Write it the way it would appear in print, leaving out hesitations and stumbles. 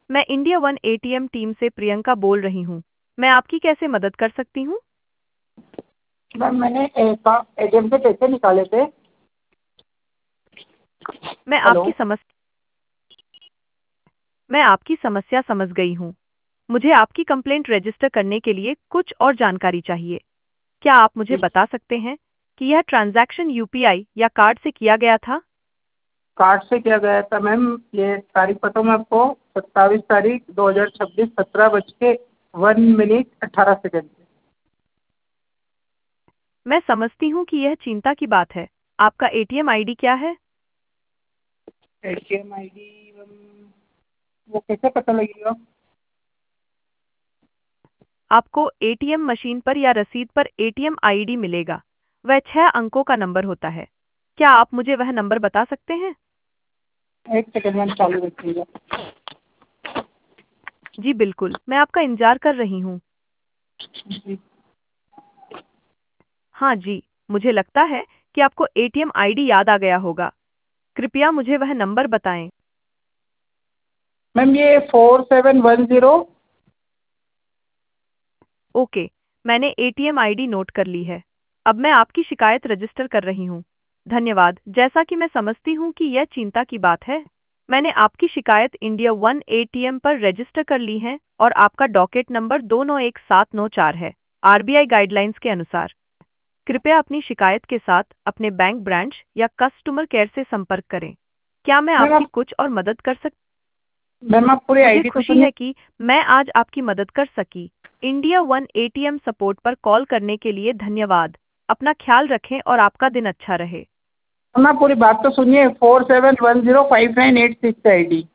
मैं India one ATM team से प्रियंका बोल रही हूँ। मैं आपकी कैसे मदद कर सकती हूँ? मैम मैंने एटीएम से पैसे निकाले थे। मैं हेलो। आपकी समस मैं आपकी समस्या समझ गई हूँ। मुझे आपकी कंप्लेंट रजिस्टर करने के लिए कुछ और जानकारी चाहिए। क्या आप मुझे बता सकते हैं कि यह ट्रांजैक्शन यूपीआई या कार्ड से किया गया था? कार्ड से किया गया था मैम। ये तारीख बताऊँ मैं आपको, 27 तारीख 2026, 17:01 मैं समझती हूँ कि यह चिंता की बात है। आपका एटीएम आईडी क्या है? एटीएम आईडी मैम, वो कैसे पता लगेगा? आपको एटीएम मशीन पर या रसीद पर एटीएम आईडी मिलेगा। वह 6 अंकों का नंबर होता है। क्या आप मुझे वह नंबर बता सकते हैं? एक सेकंड मैम, चालू रखिएगा। जी बिल्कुल, मैं आपका इंतजार कर रही हूँ। जी हाँ जी, मुझे लगता है कि आपको एटीएम आईडी याद आ गया होगा। कृपया मुझे वह नंबर बताएं। मैम, ये 4710। ओके, मैंने एटीएम आईडी नोट कर ली है। अब मैं आपकी शिकायत रजिस्टर कर रही हूँ। धन्यवाद। जैसा कि मैं समझती हूँ कि यह चिंता की बात है, मैंने आपकी शिकायत इंडिया वन एटीएम पर रजिस्टर कर ली है और आपका डॉकेट नंबर 291794 है। आरबीआई गाइडलाइंस के अनुसार कृपया अपनी शिकायत के साथ अपने बैंक ब्रांच या कस्टमर केयर से संपर्क करें। क्या मैं मैम आपकी आप कुछ और मदद कर सकती? मैम आप पूरी मुझे आईडी तो खुशी सुनिए। है कि मैं आज आपकी मदद कर सकी। इंडिया वन एटीएम सपोर्ट पर कॉल करने के लिए धन्यवाद। अपना ख्याल रखें और आपका दिन अच्छा रहे। मैम आप पूरी बात तो सुनिए। 47105986 आईडी।